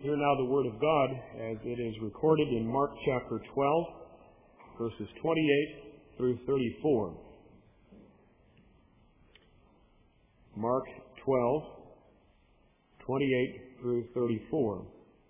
Hear now the Word of God as it is recorded in Mark chapter 12, verses 28 through 34. Mark 12, 28 through 34.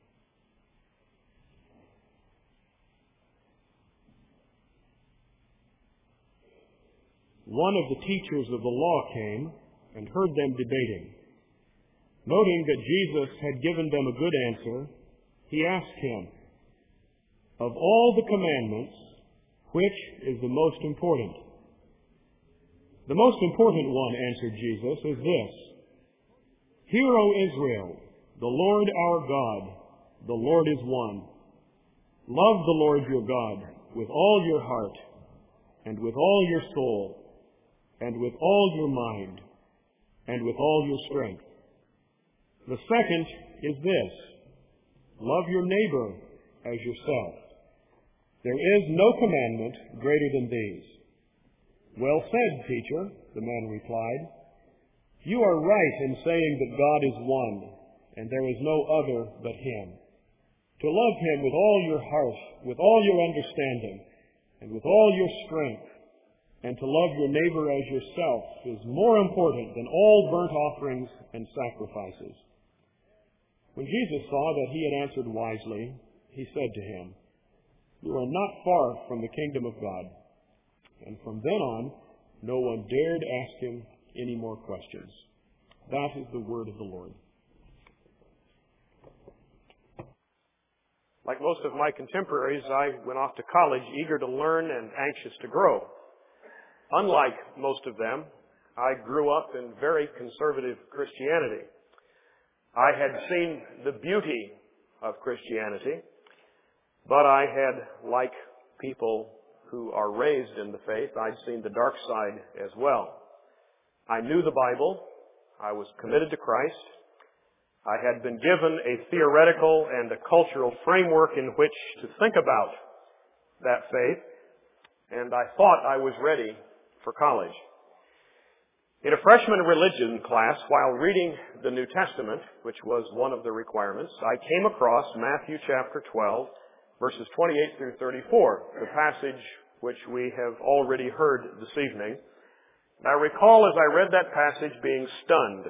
One of the teachers of the law came and heard them debating. Noting that Jesus had given them a good answer, he asked him, "Of all the commandments, which is the most important?" "The most important one," answered Jesus, "is this: Hear, O Israel, the Lord our God, the Lord is one. Love the Lord your God with all your heart, and with all your soul, and with all your mind, and with all your strength. The second is this: love your neighbor as yourself. There is no commandment greater than these." "Well said, teacher," the man replied. "You are right in saying that God is one, and there is no other but Him. To love Him with all your heart, with all your understanding, and with all your strength, and to love your neighbor as yourself is more important than all burnt offerings and sacrifices." When Jesus saw that he had answered wisely, he said to him, "You are not far from the kingdom of God." And from then on, no one dared ask him any more questions. That is the word of the Lord. Like most of my contemporaries, I went off to college eager to learn and anxious to grow. Unlike most of them, I grew up in very conservative Christianity. I had seen the beauty of Christianity, but I had, like people who are raised in the faith, I'd seen the dark side as well. I knew the Bible. I was committed to Christ. I had been given a theoretical and a cultural framework in which to think about that faith, and I thought I was ready for college. In a freshman religion class, while reading the New Testament, which was one of the requirements, I came across Matthew chapter 12, verses 28 through 34, the passage which we have already heard this evening. And I recall as I read that passage being stunned.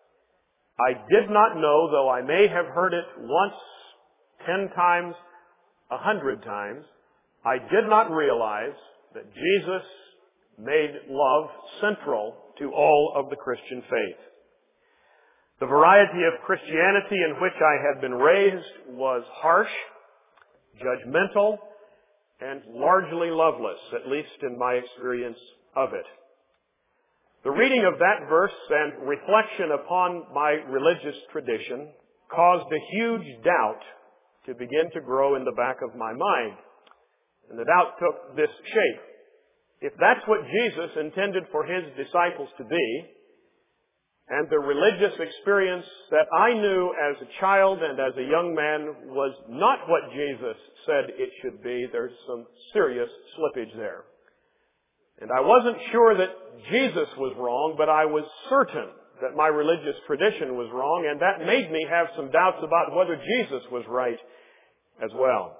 I did not know, though I may have heard it once, 10 times, 100 times, I did not realize that Jesus made love central to all of the Christian faith. The variety of Christianity in which I had been raised was harsh, judgmental, and largely loveless, at least in my experience of it. The reading of that verse and reflection upon my religious tradition caused a huge doubt to begin to grow in the back of my mind. And the doubt took this shape. If that's what Jesus intended for His disciples to be, and the religious experience that I knew as a child and as a young man was not what Jesus said it should be, there's some serious slippage there. And I wasn't sure that Jesus was wrong, but I was certain that my religious tradition was wrong, and that made me have some doubts about whether Jesus was right as well.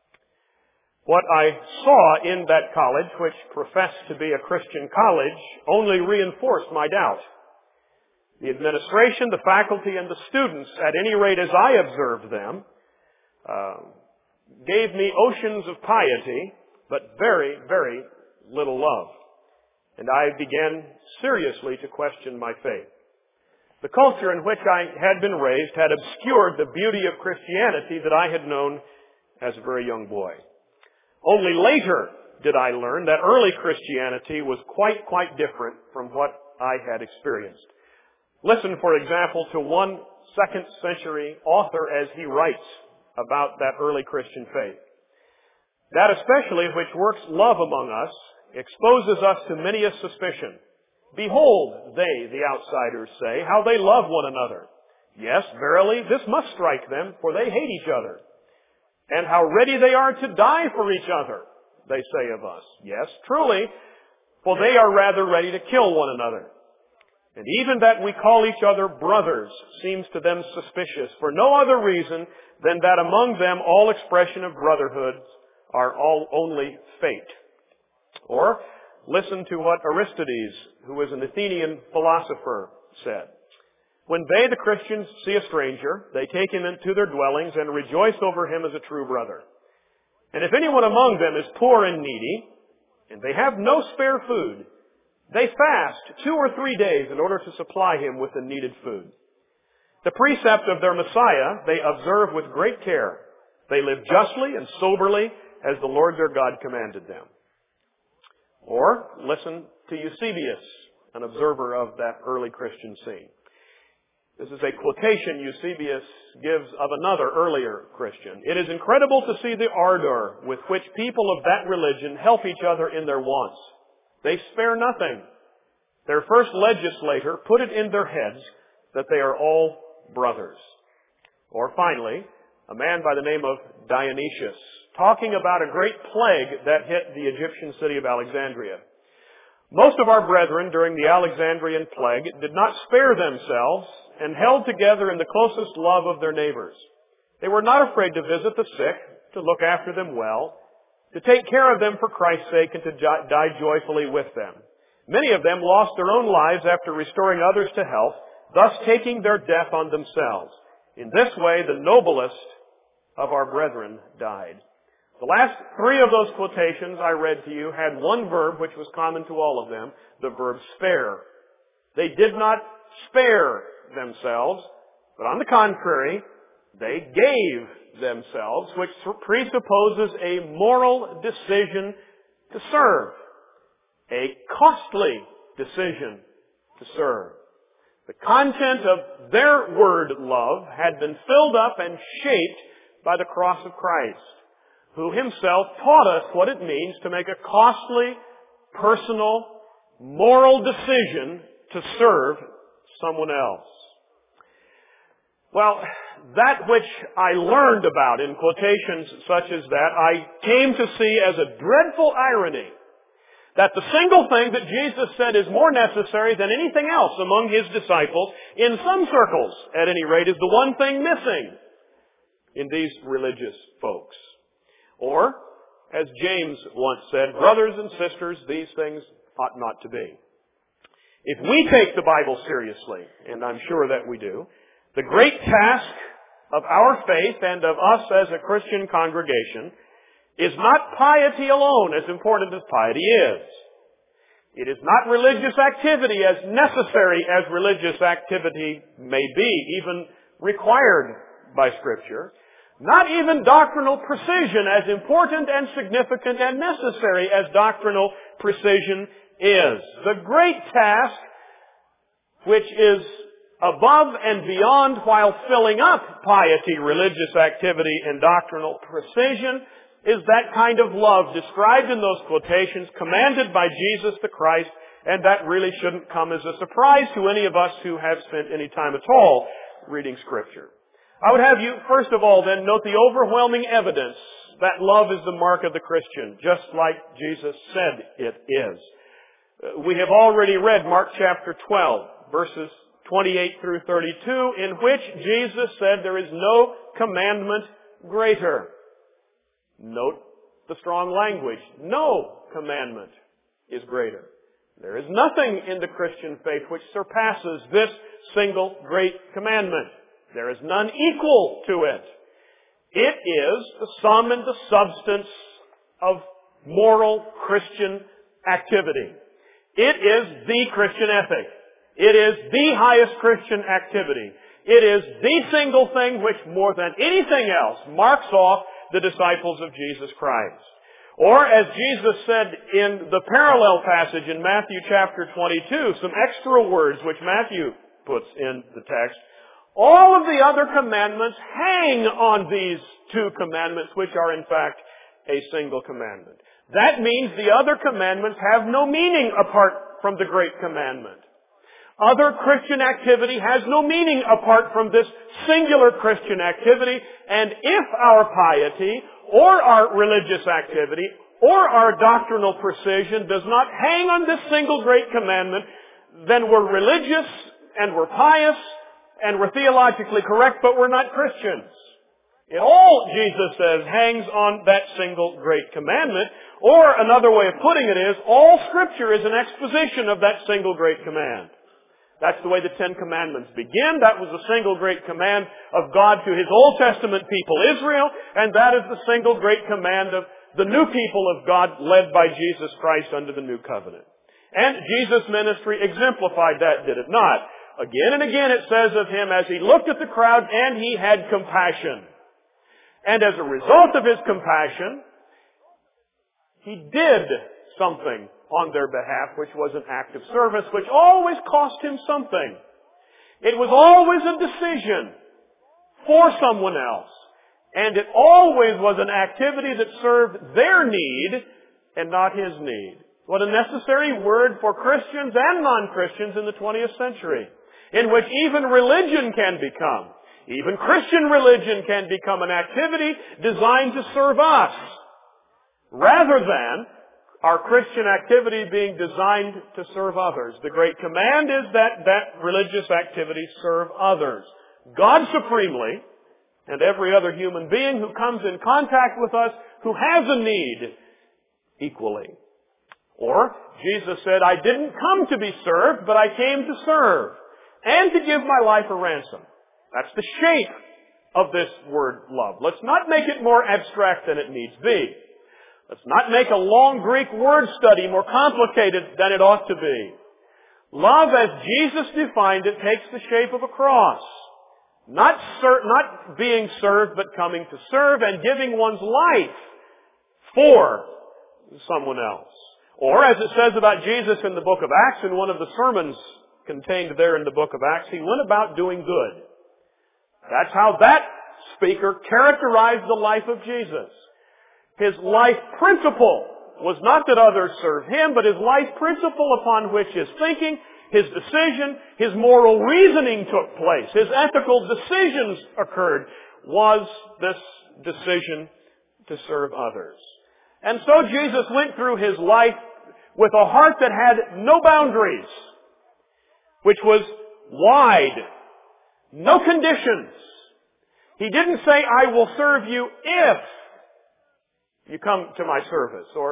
What I saw in that college, which professed to be a Christian college, only reinforced my doubt. The administration, the faculty, and the students, at any rate as I observed them, gave me oceans of piety, but very, very little love. And I began seriously to question my faith. The culture in which I had been raised had obscured the beauty of Christianity that I had known as a very young boy. Only later did I learn that early Christianity was quite different from what I had experienced. Listen, for example, to one 2nd century author as he writes about that early Christian faith. That especially which works love among us exposes us to many a suspicion. "Behold," they, the outsiders, say, "how they love one another. Yes, verily, this must strike them, for they hate each other. And how ready they are to die for each other, they say of us. Yes, truly, for they are rather ready to kill one another. And even that we call each other brothers seems to them suspicious, for no other reason than that among them all expression of brotherhood are all only fate. Or listen to what Aristides, who was an Athenian philosopher, said. When they, the Christians, see a stranger, they take him into their dwellings and rejoice over him as a true brother. And if anyone among them is poor and needy, and they have no spare food, they fast 2 or 3 days in order to supply him with the needed food. The precept of their Messiah they observe with great care. They live justly and soberly as the Lord their God commanded them. Or listen to Eusebius, an observer of that early Christian scene. This is a quotation Eusebius gives of another earlier Christian. It is incredible to see the ardor with which people of that religion help each other in their wants. They spare nothing. Their first legislator put it in their heads that they are all brothers. Or finally, a man by the name of Dionysius, talking about a great plague that hit the Egyptian city of Alexandria. Most of our brethren during the Alexandrian plague did not spare themselves and held together in the closest love of their neighbors. They were not afraid to visit the sick, to look after them well, to take care of them for Christ's sake, and to die joyfully with them. Many of them lost their own lives after restoring others to health, thus taking their death on themselves. In this way, the noblest of our brethren died. The last 3 of those quotations I read to you had one verb which was common to all of them, the verb spare. They did not spare themselves, but on the contrary, they gave themselves, which presupposes a moral decision to serve, a costly decision to serve. The content of their word love had been filled up and shaped by the cross of Christ, who himself taught us what it means to make a costly, personal, moral decision to serve someone else. Well, that which I learned about in quotations such as that, I came to see as a dreadful irony that the single thing that Jesus said is more necessary than anything else among his disciples, in some circles at any rate, is the one thing missing in these religious folks. Or, as James once said, brothers and sisters, these things ought not to be. If we take the Bible seriously, and I'm sure that we do, the great task of our faith and of us as a Christian congregation is not piety alone, as important as piety is. It is not religious activity, as necessary as religious activity may be, even required by Scripture. Not even doctrinal precision, as important and significant and necessary as doctrinal precision is. The great task, which is above and beyond while filling up piety, religious activity, and doctrinal precision, is that kind of love described in those quotations, commanded by Jesus the Christ, and that really shouldn't come as a surprise to any of us who have spent any time at all reading Scripture. I would have you, first of all, then, note the overwhelming evidence that love is the mark of the Christian, just like Jesus said it is. We have already read Mark chapter 12, verses 28 through 32, in which Jesus said there is no commandment greater. Note the strong language. No commandment is greater. There is nothing in the Christian faith which surpasses this single great commandment. There is none equal to it. It is the sum and the substance of moral Christian activity. It is the Christian ethic. It is the highest Christian activity. It is the single thing which, more than anything else, marks off the disciples of Jesus Christ. Or, as Jesus said in the parallel passage in Matthew chapter 22, some extra words which Matthew puts in the text, all of the other commandments hang on these 2 commandments, which are in fact a single commandment. That means the other commandments have no meaning apart from the great commandment. Other Christian activity has no meaning apart from this singular Christian activity, and if our piety or our religious activity or our doctrinal precision does not hang on this single great commandment, then we're religious and we're pious and we're theologically correct, but we're not Christians. It all, Jesus says, hangs on that single great commandment. Or another way of putting it is, all Scripture is an exposition of that single great command. That's the way the Ten Commandments begin. That was the single great command of God to His Old Testament people, Israel, and that is the single great command of the new people of God led by Jesus Christ under the new covenant. And Jesus' ministry exemplified that, did it not? Again and again it says of Him, as He looked at the crowd and He had compassion. And as a result of His compassion, He did something on their behalf, which was an act of service, which always cost Him something. It was always a decision for someone else. And it always was an activity that served their need and not His need. What a necessary word for Christians and non-Christians in the 20th century, in which even religion can become, even Christian religion can become an activity designed to serve us, rather than our Christian activity being designed to serve others. The great command is that religious activity serve others. God supremely, and every other human being who comes in contact with us who has a need equally. Or, Jesus said, I didn't come to be served, but I came to serve, and to give my life a ransom. That's the shape of this word love. Let's not make it more abstract than it needs be. Let's not make a long Greek word study more complicated than it ought to be. Love, as Jesus defined it, takes the shape of a cross. Not being served, but coming to serve and giving one's life for someone else. Or, as it says about Jesus in the book of Acts, in one of the sermons contained there in the book of Acts, He went about doing good. That's how that speaker characterized the life of Jesus. His life principle was not that others serve Him, but His life principle upon which His thinking, His decision, His moral reasoning took place, His ethical decisions occurred, was this decision to serve others. And so Jesus went through His life with a heart that had no boundaries, which was wide, no conditions. He didn't say, I will serve you if you come to my service, or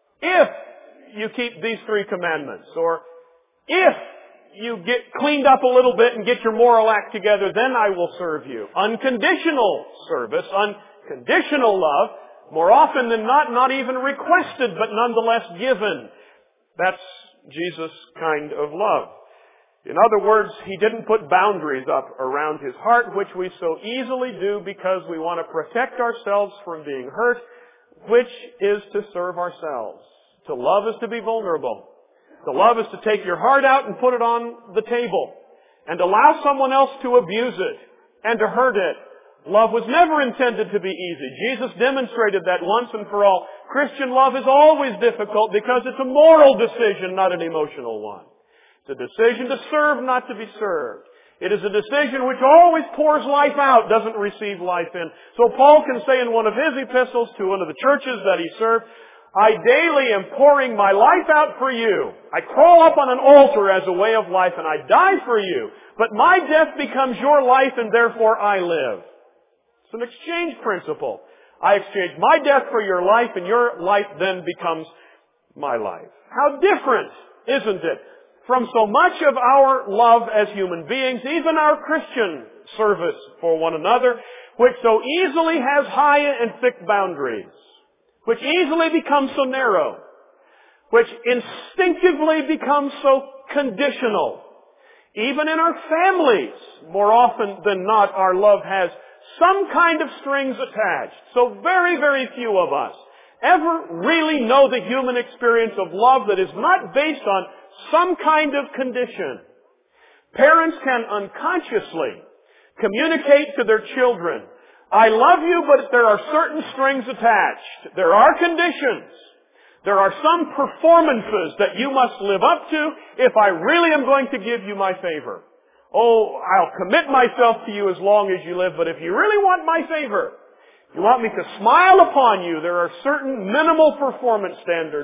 if you keep these 3 commandments, or if you get cleaned up a little bit and get your moral act together, then I will serve you. Unconditional service, unconditional love, more often than not even requested, but nonetheless given. That's Jesus' kind of love. In other words, He didn't put boundaries up around His heart, which we so easily do because we want to protect ourselves from being hurt, which is to serve ourselves. To love is to be vulnerable. To love is to take your heart out and put it on the table and allow someone else to abuse it and to hurt it. Love was never intended to be easy. Jesus demonstrated that once and for all. Christian love is always difficult because it's a moral decision, not an emotional one. It's a decision to serve, not to be served. It is a decision which always pours life out, doesn't receive life in. So Paul can say in one of his epistles to one of the churches that he served, I daily am pouring my life out for you. I crawl up on an altar as a way of life and I die for you. But my death becomes your life and therefore I live. It's an exchange principle. I exchange my death for your life and your life then becomes my life. How different, isn't it, from so much of our love as human beings, even our Christian service for one another, which so easily has high and thick boundaries, which easily becomes so narrow, which instinctively becomes so conditional. Even in our families, more often than not, our love has some kind of strings attached. So very, very few of us ever really know the human experience of love that is not based on some kind of condition. Parents can unconsciously communicate to their children, I love you, but there are certain strings attached. There are conditions. There are some performances that you must live up to if I really am going to give you my favor. Oh, I'll commit myself to you as long as you live, but if you really want my favor, you want me to smile upon you, there are certain minimal performance standards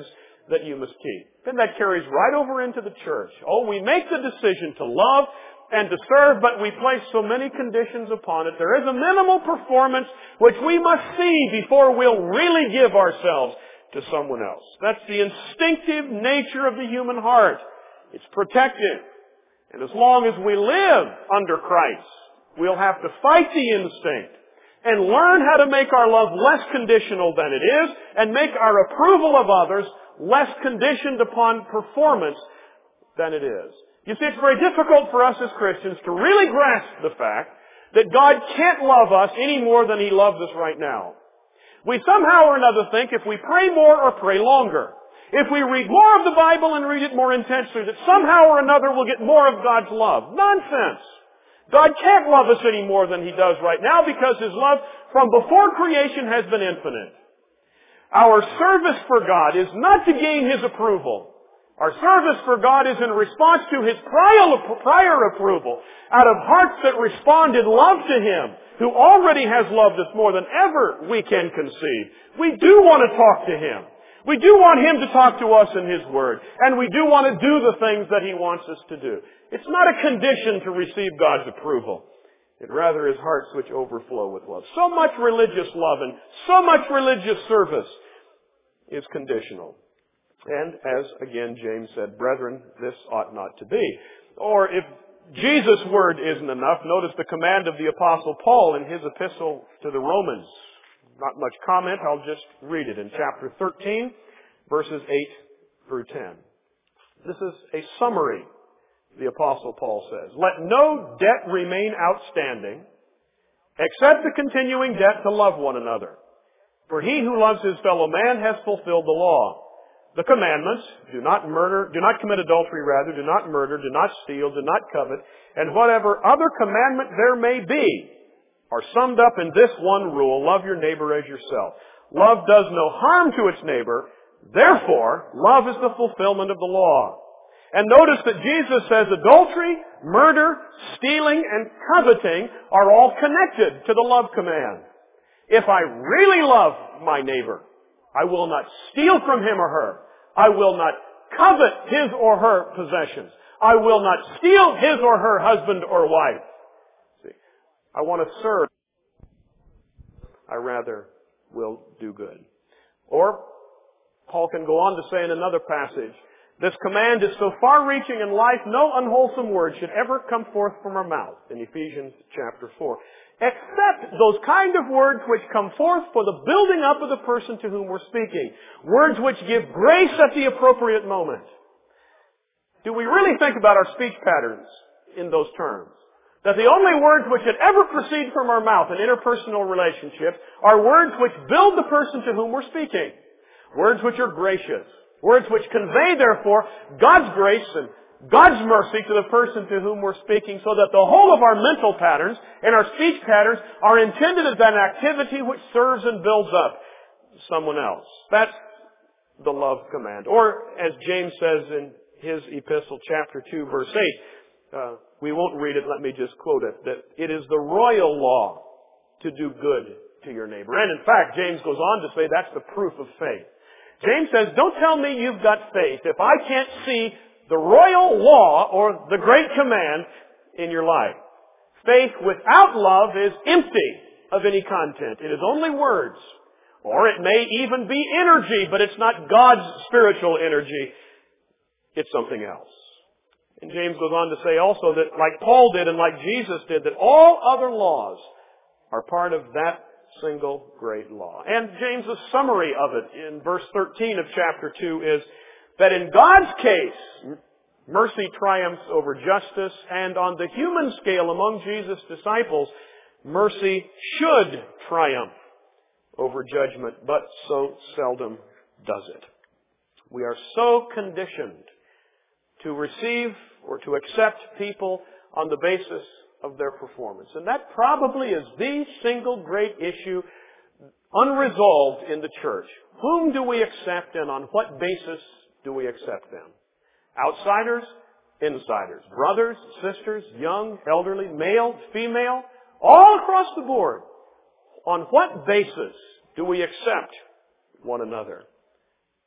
that you must keep. And that carries right over into the church. Oh, we make the decision to love and to serve, but we place so many conditions upon it. There is a minimal performance which we must see before we'll really give ourselves to someone else. That's the instinctive nature of the human heart. It's protective. And as long as we live under Christ, we'll have to fight the instinct and learn how to make our love less conditional than it is and make our approval of others less conditioned upon performance than it is. You see, it's very difficult for us as Christians to really grasp the fact that God can't love us any more than He loves us right now. We somehow or another think if we pray more or pray longer, if we read more of the Bible and read it more intensely, that somehow or another we'll get more of God's love. Nonsense! God can't love us any more than He does right now because His love from before creation has been infinite. Our service for God is not to gain His approval. Our service for God is in response to His prior approval, out of hearts that respond in love to Him, who already has loved us more than ever we can conceive. We do want to talk to Him. We do want Him to talk to us in His Word. And we do want to do the things that He wants us to do. It's not a condition to receive God's approval. It rather is hearts which overflow with love. So much religious love and so much religious service is conditional. And as, again, James said, brethren, this ought not to be. Or if Jesus' word isn't enough, notice the command of the Apostle Paul in his epistle to the Romans. Not much comment, I'll just read it in chapter 13, verses 8 through 10. This is a summary, the Apostle Paul says. Let no debt remain outstanding, except the continuing debt to love one another. For he who loves his fellow man has fulfilled the law. The commandments, do not murder, do not commit adultery rather, do not murder, do not steal, do not covet, and whatever other commandment there may be, are summed up in this one rule: love your neighbor as yourself. Love does no harm to its neighbor, therefore, love is the fulfillment of the law. And notice that Jesus says adultery, murder, stealing, and coveting are all connected to the love command. If I really love my neighbor, I will not steal from him or her. I will not covet his or her possessions. I will not steal his or her husband or wife. See, I want to serve. I rather will do good. Or, Paul can go on to say in another passage, this command is so far-reaching in life, no unwholesome word should ever come forth from our mouth, in Ephesians chapter 4. Except those kind of words which come forth for the building up of the person to whom we're speaking. Words which give grace at the appropriate moment. Do we really think about our speech patterns in those terms? That the only words which should ever proceed from our mouth in interpersonal relationships are words which build the person to whom we're speaking. Words which are gracious. Words which convey, therefore, God's grace and God's mercy to the person to whom we're speaking, so that the whole of our mental patterns and our speech patterns are intended as an activity which serves and builds up someone else. That's the love command. Or, as James says in his epistle, chapter 2, verse 8, we won't read it, let me just quote it, that it is the royal law to do good to your neighbor. And in fact, James goes on to say that's the proof of faith. James says, don't tell me you've got faith if I can't see the royal law or the great command in your life. Faith without love is empty of any content. It is only words. Or it may even be energy, but it's not God's spiritual energy. It's something else. And James goes on to say also that like Paul did and like Jesus did, that all other laws are part of that single great law. And James' summary of it in verse 13 of chapter 2 is that in God's case, mercy triumphs over justice, and on the human scale among Jesus' disciples, mercy should triumph over judgment, but so seldom does it. We are so conditioned to receive or to accept people on the basis of their performance. And that probably is the single great issue unresolved in the church. Whom do we accept and on what basis do we accept them? Outsiders, insiders, brothers, sisters, young, elderly, male, female, all across the board. On what basis do we accept one another?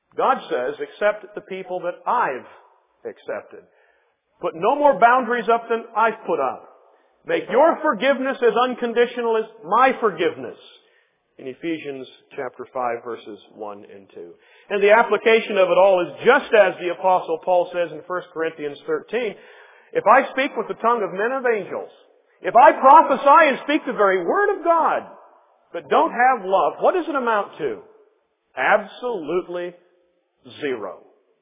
God says, accept the people that I've accepted. Put no more boundaries up than I've put up. Make your forgiveness as unconditional as my forgiveness. In Ephesians chapter 5, verses 1 and 2. And the application of it all is just as the Apostle Paul says in 1 Corinthians 13, if I speak with the tongue of men and of angels, if I prophesy and speak the very word of God, but don't have love, what does it amount to? Absolutely zero.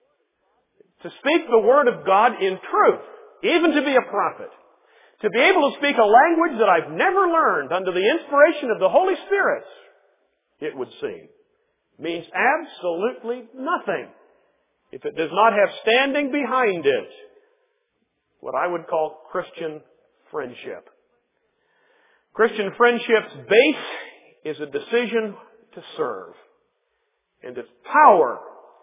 To speak the word of God in truth, even to be a prophet, to be able to speak a language that I've never learned under the inspiration of the Holy Spirit, it would seem, means absolutely nothing if it does not have standing behind it what I would call Christian friendship. Christian friendship's base is a decision to serve, and its power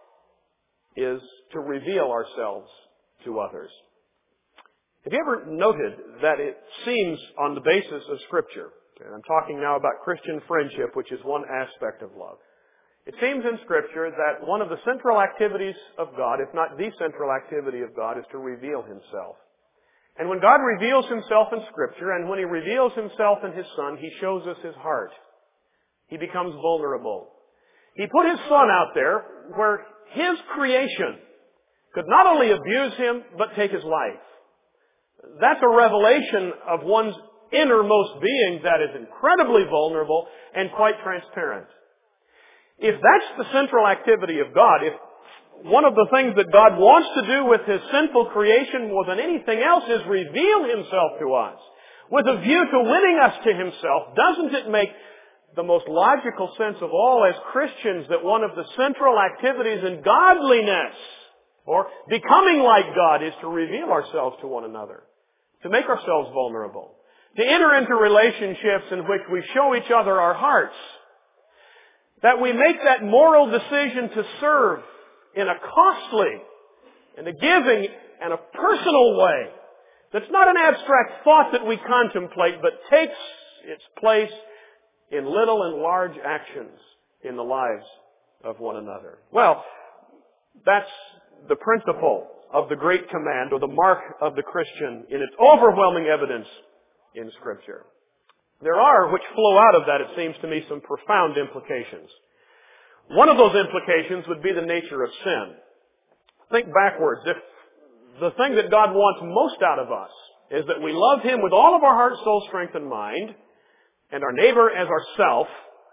is to reveal ourselves to others. Have you ever noted that it seems on the basis of Scripture, and I'm talking now about Christian friendship, which is one aspect of love. It seems in Scripture that one of the central activities of God, if not the central activity of God, is to reveal Himself. And when God reveals Himself in Scripture, and when He reveals Himself in His Son, He shows us His heart. He becomes vulnerable. He put His Son out there where His creation could not only abuse Him, but take His life. That's a revelation of one's innermost being that is incredibly vulnerable and quite transparent. If that's the central activity of God, if one of the things that God wants to do with His sinful creation more than anything else is reveal Himself to us, with a view to winning us to Himself, doesn't it make the most logical sense of all as Christians that one of the central activities in godliness, or becoming like God, is to reveal ourselves to one another, to make ourselves vulnerable, to enter into relationships in which we show each other our hearts, that we make that moral decision to serve in a costly and a giving and a personal way that's not an abstract thought that we contemplate, but takes its place in little and large actions in the lives of one another. Well, that's the principle of the Great Command, or the mark of the Christian, in its overwhelming evidence in Scripture. There are, which flow out of that, it seems to me, some profound implications. One of those implications would be the nature of sin. Think backwards. If the thing that God wants most out of us is that we love Him with all of our heart, soul, strength, and mind, and our neighbor as ourself,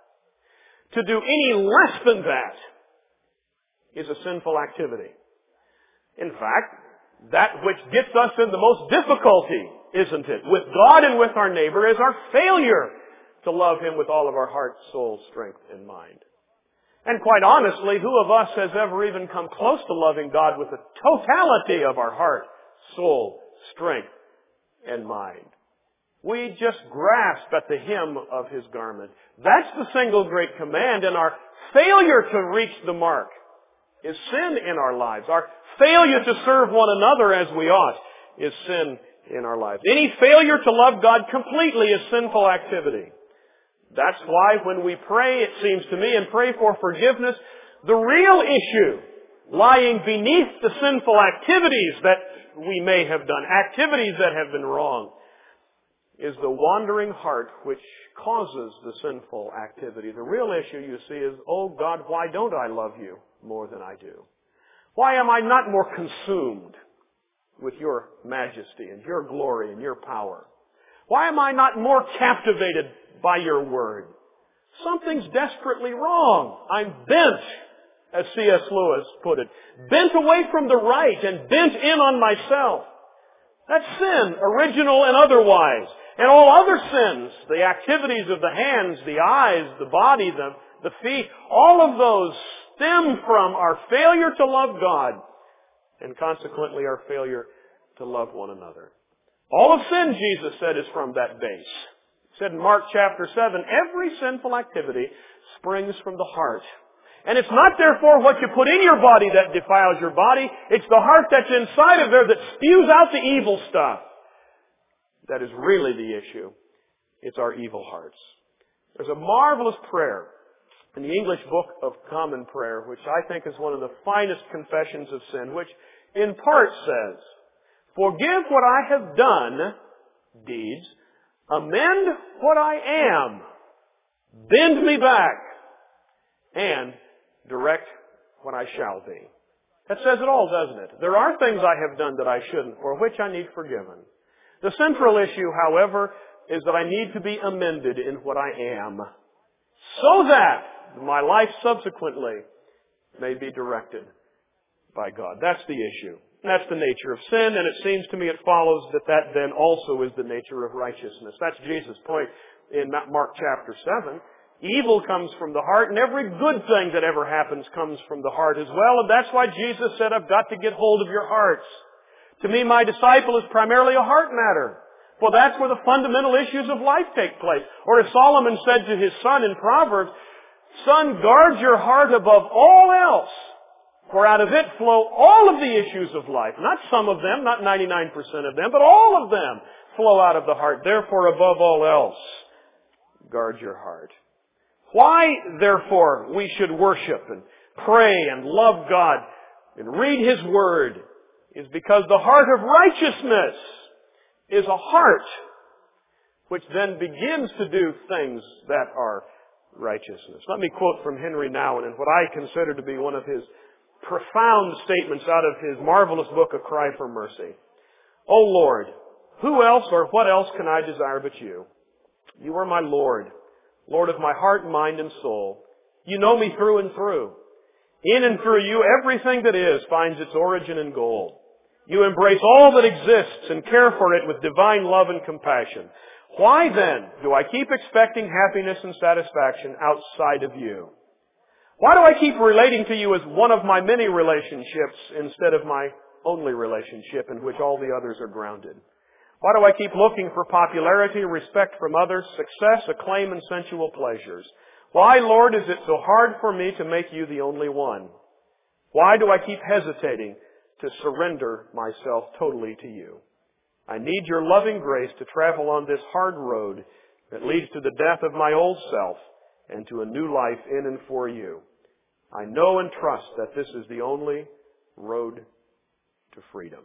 to do any less than that is a sinful activity. In fact, that which gets us in the most difficulty, isn't it, with God and with our neighbor, is our failure to love Him with all of our heart, soul, strength, and mind. And quite honestly, who of us has ever even come close to loving God with the totality of our heart, soul, strength, and mind? We just grasp at the hem of His garment. That's the single great command, and our failure to reach the mark is sin in our lives. Our failure to serve one another as we ought is sin in our lives. Any failure to love God completely is sinful activity. That's why when we pray, it seems to me, and pray for forgiveness, the real issue lying beneath the sinful activities that we may have done, activities that have been wrong, is the wandering heart which causes the sinful activity. The real issue, you see, is, oh God, why don't I love You more than I do? Why am I not more consumed with Your majesty and Your glory and Your power? Why am I not more captivated by Your word? Something's desperately wrong. I'm bent, as C.S. Lewis put it, bent away from the right and bent in on myself. That's sin, original and otherwise. And all other sins, the activities of the hands, the eyes, the body, the feet, all of those stem from our failure to love God, and consequently our failure to love one another. All of sin, Jesus said, is from that base. He said in Mark chapter 7, every sinful activity springs from the heart. And it's not therefore what you put in your body that defiles your body. It's the heart that's inside of there that spews out the evil stuff. That is really the issue. It's our evil hearts. There's a marvelous prayer in the English Book of Common Prayer, which I think is one of the finest confessions of sin, which in part says, "Forgive what I have done," deeds, "amend what I am, bend me back, and direct what I shall be." That says it all, doesn't it? There are things I have done that I shouldn't, for which I need forgiven. The central issue, however, is that I need to be amended in what I am, so that my life subsequently may be directed by God. That's the issue. That's the nature of sin, and it seems to me it follows that that then also is the nature of righteousness. That's Jesus' point in Mark chapter 7. Evil comes from the heart, and every good thing that ever happens comes from the heart as well, and that's why Jesus said, "I've got to get hold of your hearts." To me, my disciple is primarily a heart matter. For that's where the fundamental issues of life take place. Or as Solomon said to his son in Proverbs, "Son, guard your heart above all else, for out of it flow all of the issues of life." Not some of them, not 99% of them, but all of them flow out of the heart. Therefore, above all else, guard your heart. Why, therefore, we should worship and pray and love God and read His Word is because the heart of righteousness is a heart which then begins to do things that are righteousness. Let me quote from Henry Nouwen in what I consider to be one of his profound statements out of his marvelous book, A Cry for Mercy. "O Lord, who else or what else can I desire but you? You are my Lord, Lord of my heart, mind, and soul. You know me through and through. In and through you, everything that is finds its origin and goal. You embrace all that exists and care for it with divine love and compassion. Why then do I keep expecting happiness and satisfaction outside of you? Why do I keep relating to you as one of my many relationships instead of my only relationship in which all the others are grounded? Why do I keep looking for popularity, respect from others, success, acclaim, and sensual pleasures? Why, Lord, is it so hard for me to make you the only one? Why do I keep hesitating to surrender myself totally to you? I need your loving grace to travel on this hard road that leads to the death of my old self and to a new life in and for you. I know and trust that this is the only road to freedom."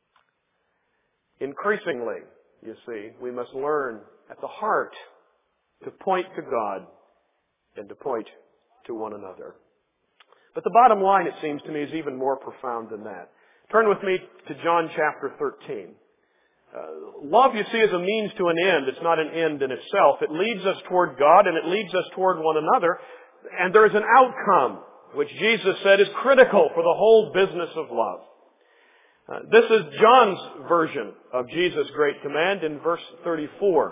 Increasingly, you see, we must learn at the heart to point to God and to point to one another. But the bottom line, it seems to me, is even more profound than that. Turn with me to John chapter 13. Love, you see, is a means to an end. It's not an end in itself. It leads us toward God and it leads us toward one another. And there is an outcome, which Jesus said is critical for the whole business of love. This is John's version of Jesus' great command in verse 34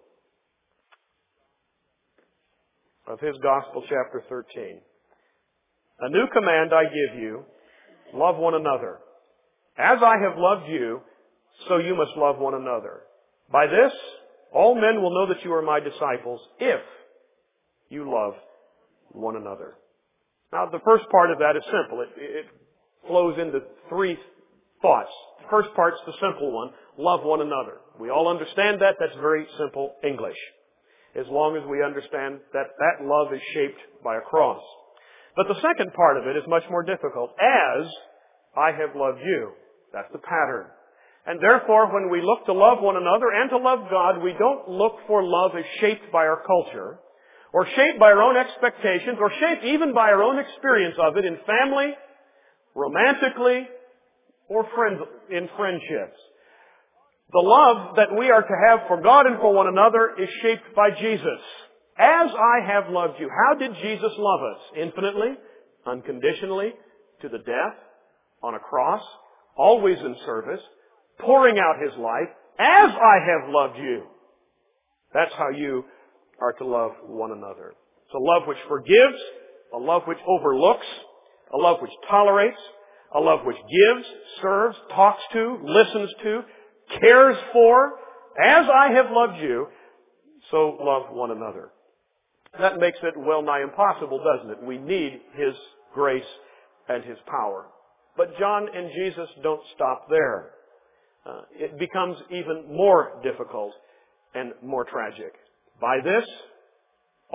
of his Gospel, chapter 13. "A new command I give you, love one another. As I have loved you, so you must love one another. By this, all men will know that you are my disciples, if you love one another." Now, the first part of that is simple. It flows into three thoughts. The first part's the simple one, love one another. We all understand that. That's very simple English, as long as we understand that that love is shaped by a cross. But the second part of it is much more difficult. As I have loved you. That's the pattern. And therefore, when we look to love one another and to love God, we don't look for love as shaped by our culture, or shaped by our own expectations, or shaped even by our own experience of it in family, romantically, or in friendships. The love that we are to have for God and for one another is shaped by Jesus. As I have loved you. How did Jesus love us? Infinitely, unconditionally, to the death, on a cross, always in service, pouring out His life. As I have loved you. That's how you are to love one another. It's a love which forgives, a love which overlooks, a love which tolerates, a love which gives, serves, talks to, listens to, cares for. As I have loved you, so love one another. That makes it well nigh impossible, doesn't it? We need His grace and His power. But John and Jesus don't stop there. It becomes even more difficult and more tragic. By this,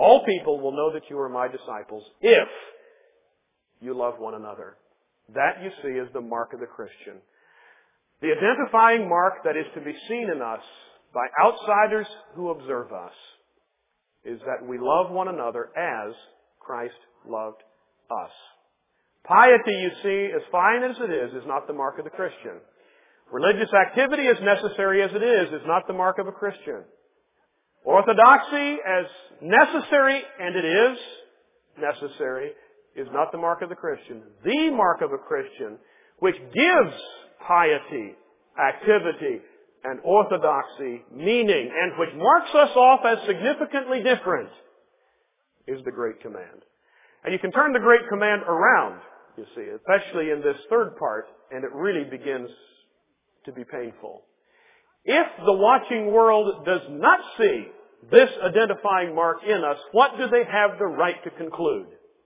All people will know that you are my disciples if you love one another. That, you see, is the mark of the Christian. The identifying mark that is to be seen in us by outsiders who observe us is that we love one another as Christ loved us. Piety, you see, as fine as it is not the mark of the Christian. Religious activity, as necessary as it is not the mark of a Christian. Orthodoxy, as necessary, and it is necessary, is not the mark of the Christian. The mark of a Christian, which gives piety, activity, and orthodoxy meaning, and which marks us off as significantly different, is the Great Command. And you can turn the Great Command around, you see, especially in this third part, and it really begins to be painful. If the watching world does not see this identifying mark in us, what do they have the right to conclude?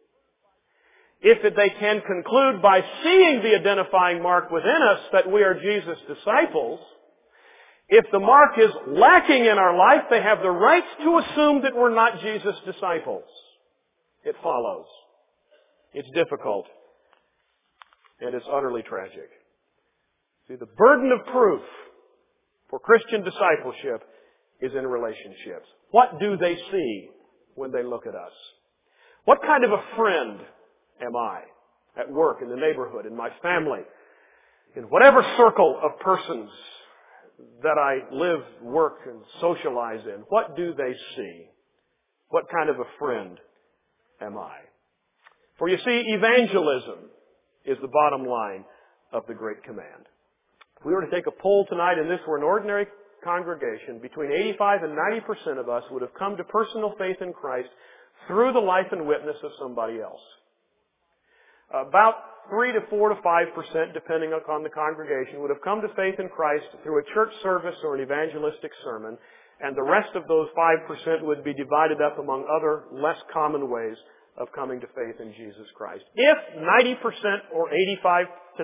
If they can conclude by seeing the identifying mark within us that we are Jesus' disciples, if the mark is lacking in our life, they have the right to assume that we're not Jesus' disciples. It follows. It's difficult. And it's utterly tragic. See, the burden of proof for Christian discipleship is in relationships. What do they see when they look at us? What kind of a friend am I at work, in the neighborhood, in my family, in whatever circle of persons that I live, work, and socialize in? What do they see? What kind of a friend am I? For you see, evangelism is the bottom line of the Great Command. If we were to take a poll tonight, and this were an ordinary congregation, between 85 and 90% of us would have come to personal faith in Christ through the life and witness of somebody else. About 3 to 4 to 5%, depending upon the congregation, would have come to faith in Christ through a church service or an evangelistic sermon, and the rest of those 5% would be divided up among other less common ways of coming to faith in Jesus Christ. If 90% or 85 to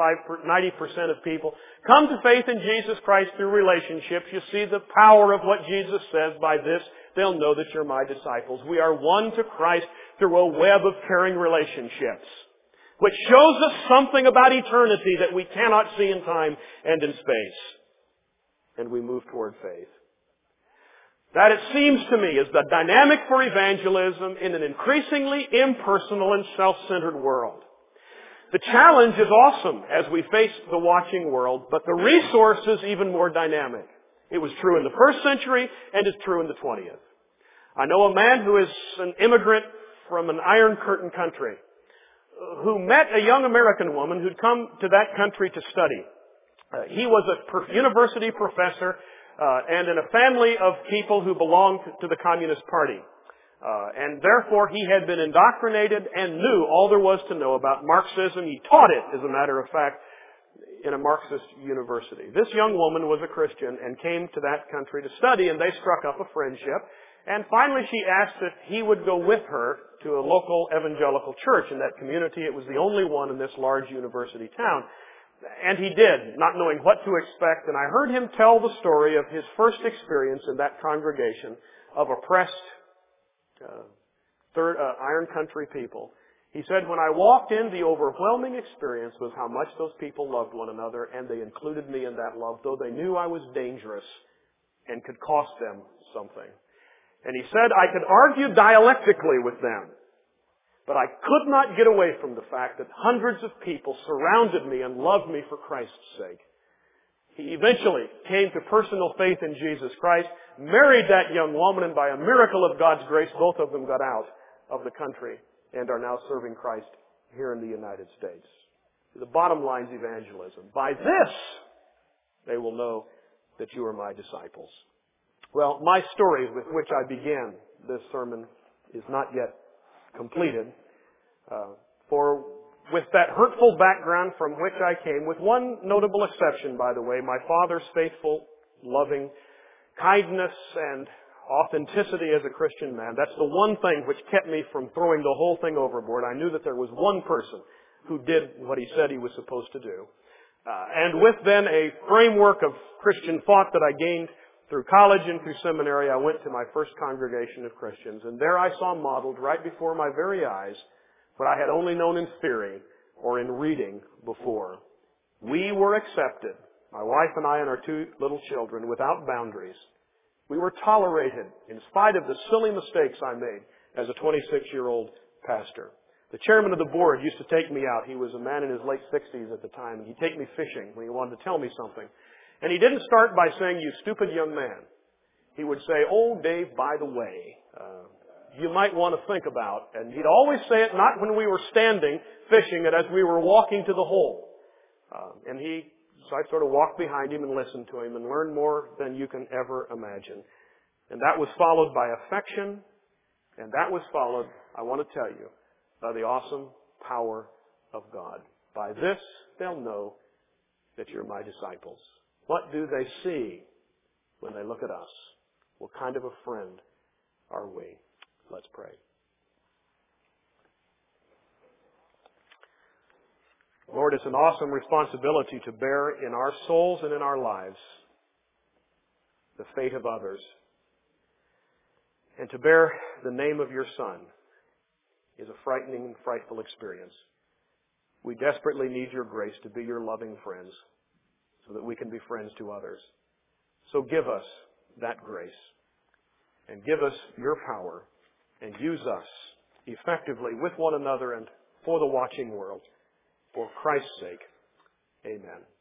90% of people come to faith in Jesus Christ through relationships, you see the power of what Jesus says. By this, they'll know that you're my disciples. We are one to Christ through a web of caring relationships, which shows us something about eternity that we cannot see in time and in space. And we move toward faith. That, it seems to me, is the dynamic for evangelism in an increasingly impersonal and self-centered world. The challenge is awesome as we face the watching world, but the resource is even more dynamic. It was true in the first century and is true in the 20th. I know a man who is an immigrant from an Iron Curtain country who met a young American woman who'd come to that country to study. He was a university professor and in a family of people who belonged to the Communist Party. And therefore he had been indoctrinated and knew all there was to know about Marxism. He taught it, as a matter of fact, in a Marxist university. This young woman was a Christian and came to that country to study, and they struck up a friendship. And finally she asked if he would go with her to a local evangelical church in that community. It was the only one in this large university town. And he did, not knowing what to expect. And I heard him tell the story of his first experience in that congregation of oppressed Iron Country people. He said, when I walked in, the overwhelming experience was how much those people loved one another, and they included me in that love, though they knew I was dangerous and could cost them something. And he said, I could argue dialectically with them, but I could not get away from the fact that hundreds of people surrounded me and loved me for Christ's sake. He eventually came to personal faith in Jesus Christ, married that young woman, and by a miracle of God's grace, both of them got out of the country and are now serving Christ here in the United States. The bottom line is evangelism. By this, they will know that you are my disciples. Well, my story with which I began this sermon is not yet completed. For with that hurtful background from which I came, with one notable exception, by the way, my father's faithful, loving kindness and authenticity as a Christian man, that's the one thing which kept me from throwing the whole thing overboard. I knew that there was one person who did what he said he was supposed to do. And with then a framework of Christian thought that I gained Through college and through seminary, I went to my first congregation of Christians, and there I saw modeled right before my very eyes what I had only known in theory or in reading before. We were accepted, my wife and I and our 2 little children, without boundaries. We were tolerated in spite of the silly mistakes I made as a 26-year-old pastor. The chairman of the board used to take me out. He was a man in his late 60s at the time, and he'd take me fishing when he wanted to tell me something. And he didn't start by saying, "You stupid young man." He would say, "Oh, Dave, by the way, you might want to think about." And he'd always say it not when we were standing fishing, but as we were walking to the hole. So I sort of walked behind him and listened to him and learned more than you can ever imagine. And that was followed by affection, and that was followed, I want to tell you, by the awesome power of God. By this they'll know that you're my disciples. What do they see when they look at us? What kind of a friend are we? Let's pray. Lord, it's an awesome responsibility to bear in our souls and in our lives the fate of others. And to bear the name of your Son is a frightening and frightful experience. We desperately need your grace to be your loving friends so that we can be friends to others. So give us that grace and give us your power and use us effectively with one another and for the watching world. For Christ's sake, amen.